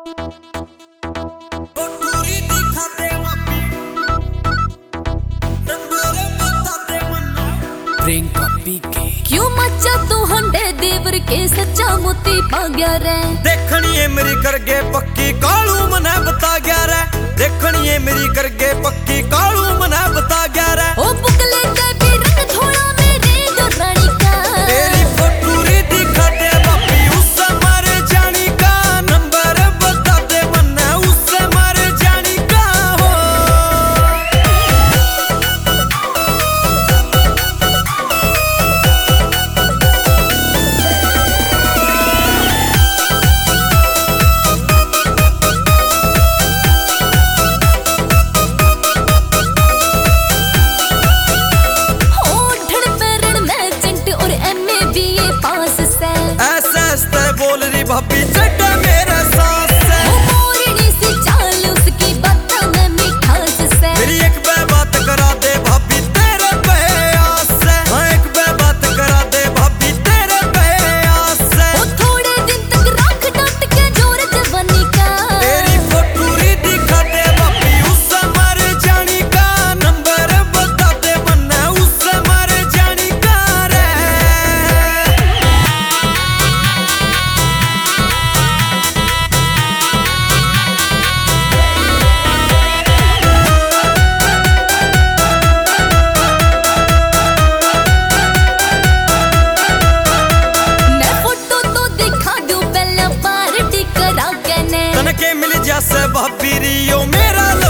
प्रियंका पीके क्यों मचा तू हंडे देवर के सच्चा मोती पा गया रे। देखनी है मेरी करगे पक्की कालू मने बता गया रे। देखनी है मेरी करगे पक्की कालू मने बता गया रे। ओ बुकले के भी रंग थोड़ा मेरे जो रानी का। तेरी फोटूरी दिखा दे बापी उससे मर जानी का। नंबर बता दे मन्ने उससे मर जानी का हो। बोल रही भाभी चढ़ा मेरा सांस से। मोरनी सी चाल उसकी बातों में मिठास से। मेरी एक बात करा दे भाभी तेरे प्यास से। हाँ एक बात करा दे भाभी तेरे प्यास से। वो थोड़े दिन तक रख डांट के जोर जवानी का। तेरी फोटूरी दिखा दे भाभी उससे मर जानी का। नंबर बता दे मन्ने उससे मर जानी का रे। तनके मिल जासे भाभी रियो मेरा